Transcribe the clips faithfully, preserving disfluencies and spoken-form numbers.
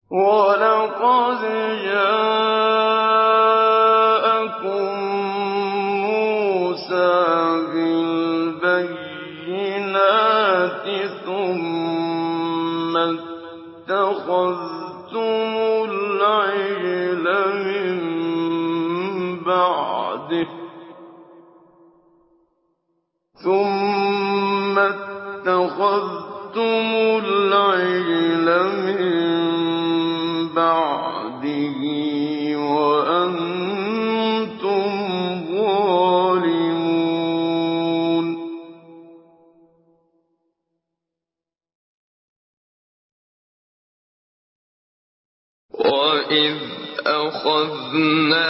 وَلَقَدْ جَاءَكُم مُوسَىٰ بِالْبَيِّنَاتِ ثُمَّ اتَّخَذْتُمُ الْعِجْلَ مِن بَعْدِهِ ثُمَّ اتَّخَذْتُمُ الْعِجْلَ مِن بَعْدِهِ وَأَنتُمْ ظَالِمُونَ وَإِذْ أَخَذْنَا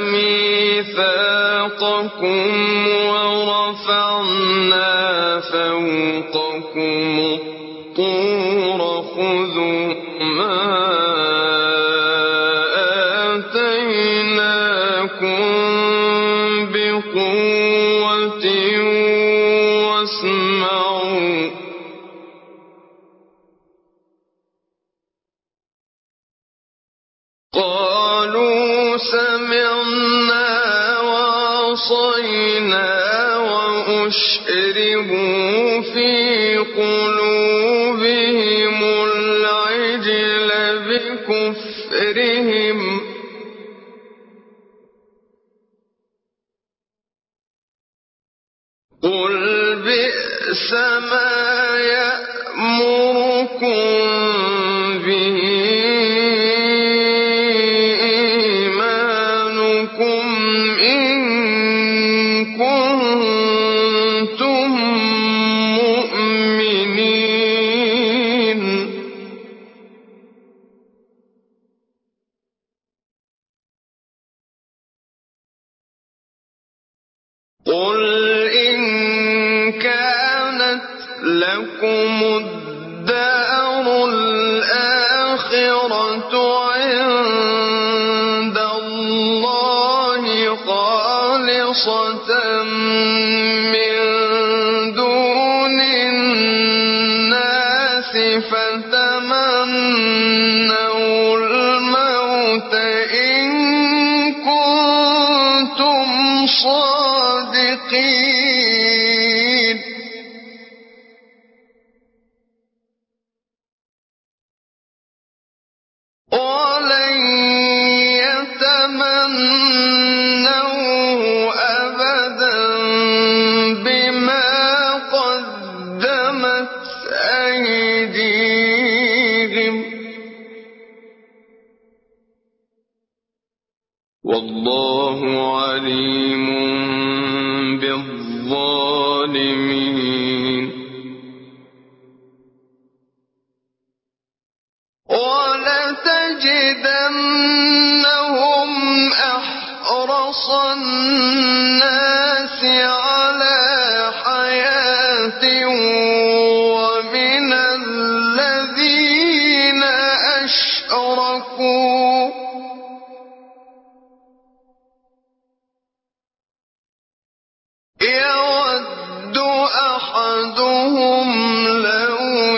مِيثَاقَكُمْ وَرَفَعْنَا فَوْقَكُمُ الطُّورَ خُذُوا مَا آتَيْنَاكُم بِقُوَّةٍ وَاسْمَعُوا قَالُوا سَمِعْنَا وَعَصَيْنَا وَأُشْرِبُوا فِي قُلُوبِهِمُ الْعِجْلَ بِكُفْرِهِمْ ۚ قُلْ بِئْسَ مَا يَأْمُرُكُم بِهِ إِيمَانُكُمْ إِن كُنتُم مُّؤْمِنِينَ قُلْ إِن كَانَتْ لَكُمُ الدَّارُ الْآخِرَةُ عِندَ اللَّهِ خَالِصَةً مِّن دُونِ النَّاسِ فَتَمَنَّوُا الْمَوْتَ إِن كُنتُمْ صَادِقِينَ وَلَن يَتَمَنَّوْهُ أَبَدًا بِمَا قَدَّمَتْ أَيْدِيهِمْ ۗ وَاللَّهُ عَلِيمٌ بِالظَّالِمِينَ وَلَتَجِدَنَّهُمْ أَحْرَصَ النَّاسِ عَلَىٰ حَيَاةٍ وَمِنَ الَّذِينَ أَشْرَكُوا يَوَدُّ أَحَدُهُمْ لَوْ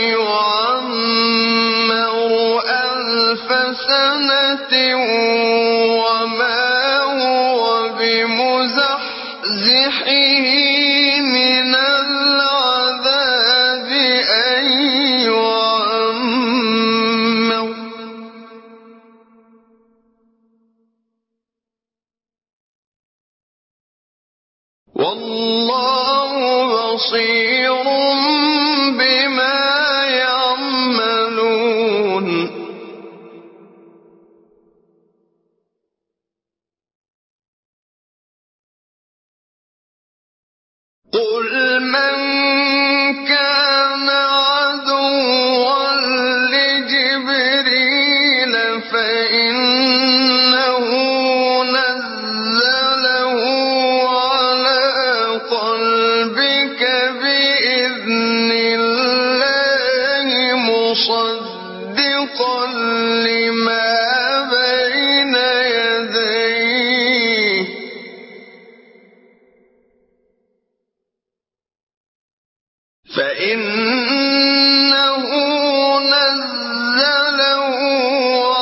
يُعَمَّرُ أَلْفَ سَنَةٍ وَمَا هُوَ بِمُزَحْزِحِهِ مِنَ الْعَذَابِ أَن يُعَمَّرَ ۗ وَاللَّهُ بَصِيرٌ بِمَا يَعْمَلُونَ قُلْ مَن كَانَ عَدُوًّا لِّجِبْرِيلَ فَإِنَّهُ نَزَّلَهُ عَلَىٰ قَلْبِكَ بِإِذْنِ اللَّهِ مُصَدِّقًا لِّمَا بَيْنَ يَدَيْهِ ۗ فَإِنَّهُ نَزَّلَهُ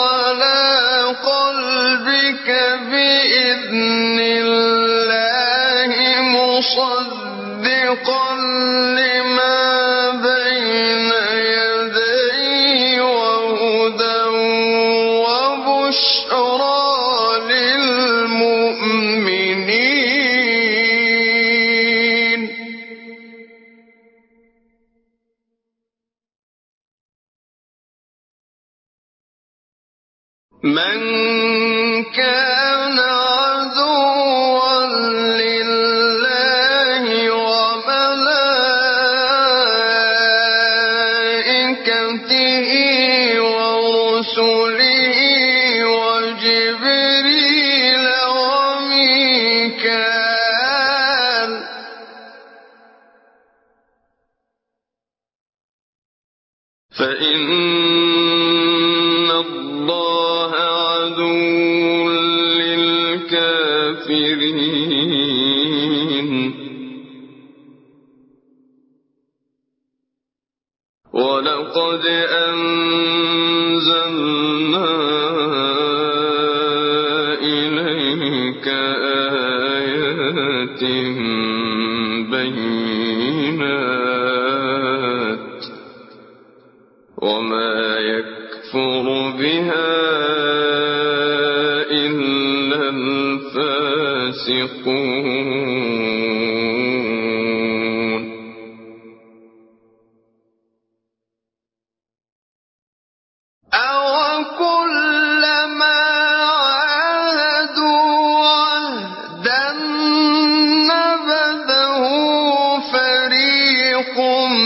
من كان عدوا لله وملائكته ورسله وجبريل وميكال فإن الله عدو للكافرين ولقد أنزلنا إليك آيات بينات وما يكفر بها إلا الفاسقون أَوَكُلَّمَا عَاهَدُوا عَهْدًا نَّبَذَهُ فَرِيقٌ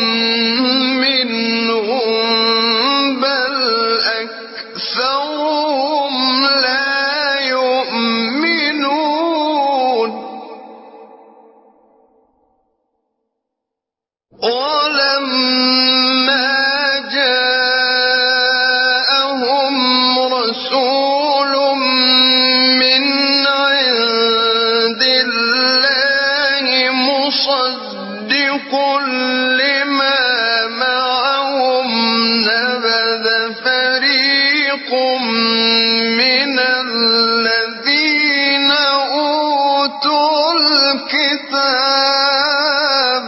مِّنْهُم بَلْ أَكْثَرُهُمْ لَا يُؤْمِنُونَ وَلَمَّا جَاءَهُمْ رَسُولٌ مِّنْ عِندِ اللَّهِ مُصَدِّقٌ لِّمَا مَعَهُمْ نَبَذَ فَرِيقٌ مِّنَ الَّذِينَ أُوتُوا الْكِتَابَ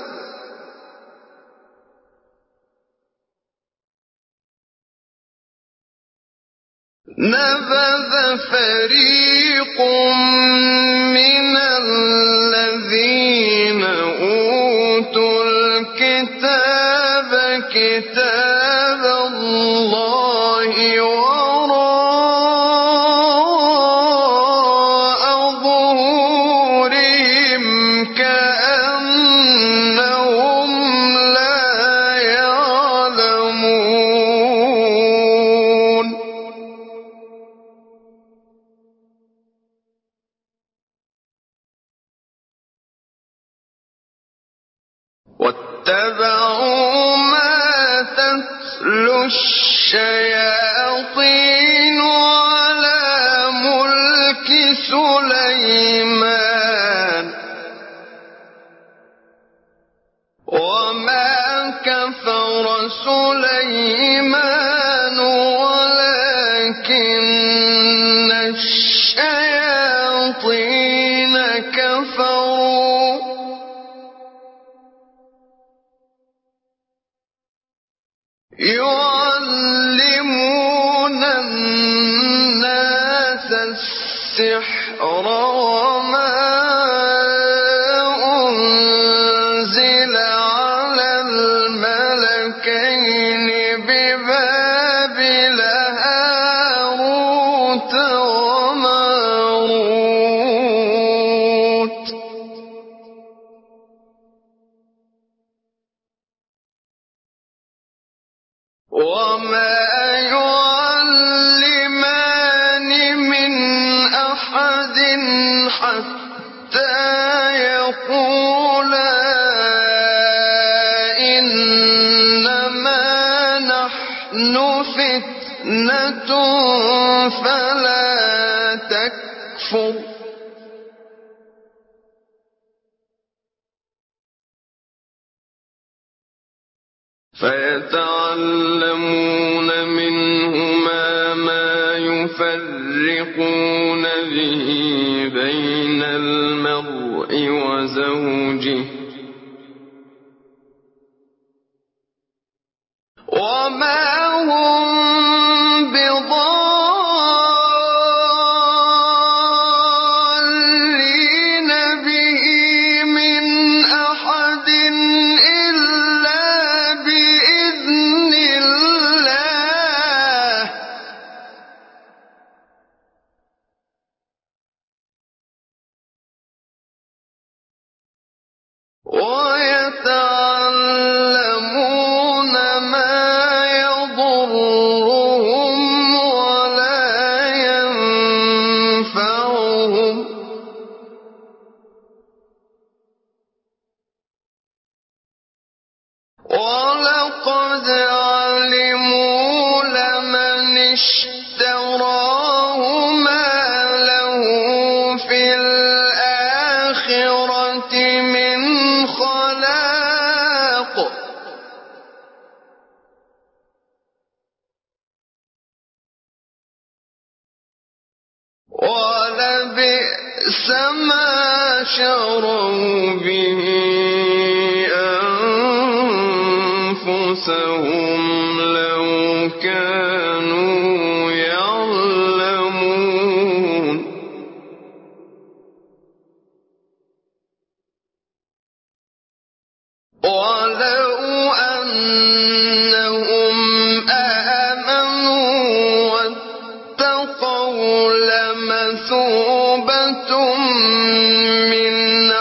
نَبَذَ فَرِيقٌ مِّنَ الَّذِينَ أُوتُوا الْكِتَابَ كِتَابَ اللَّهِ وَرَاءَ ظُهُورِهِمْ كَأَنَّهُمْ لَا يَعْلَمُونَ وَاتَّبَعُوا مَا تَتْلُو الشَّيَاطِينُ عَلَىٰ مُلْكِ سُلَيْمَانَ وَمَا كَفَرَ سُلَيْمَانُ وَلَٰكِنَّ الشَّيَاطِينَ كَفَرُوا يُعَلِّمُونَ النَّاسَ السِّحْرَ وَمَا أُنزِلَ عَلَى الْمَلَكَيْنِ بِبَابِلَ هَارُوتَ وَمَارُوتَ وَمَا يُعَلِّمَانِ مِنْ أَحَدٍ حَتَّىٰ يَقُولَا إِنَّمَا نَحْنُ فِتْنَةٌ فَلَا تَكْفُرْ فَيَتَعَلَّمُونَ مِنْهُمَا مَا يُفَرِّقُونَ بِهِ بَيْنَ الْمَرْءِ وَزَوْجِهِ وَمَا هُم بِضَارِّينَ بِهِ مِنْ أَحَدٍ إِلَّا بِإِذْنِ اللَّهِ علموا لمن اشتراه ما له في الآخرة من خلاق ولبئس ما شروا به أنفسهم لو كانوا يعلمون ولو أنهم آمنوا واتقوا لمثوبة من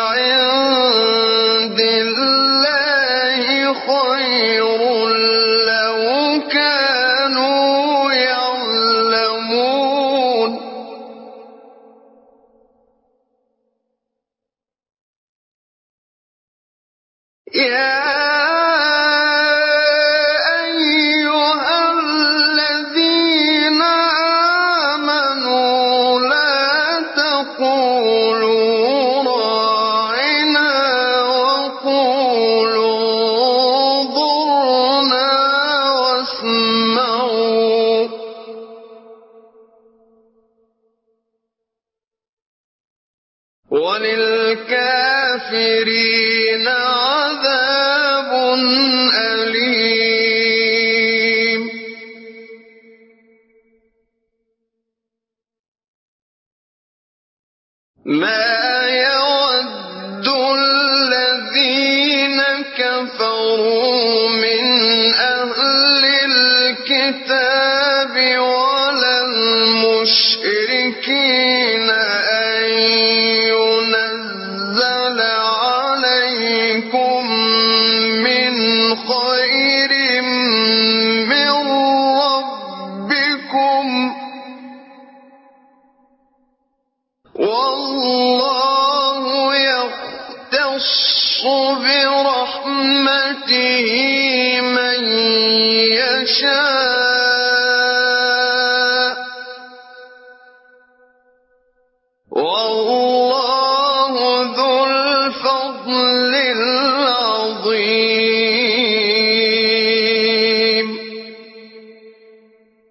عند الله خير لو كانوا يعلمون يا أيها الذين آمنوا لا تقولوا راعنا وقولوا انظرنا واسمعوا وللكافرين عذاب أليم ما يود الذين كفروا من أهل الكتاب ولا المشركين أن ينزل عليكم من خير من ربكم والله يختص برحمته من يشاء والله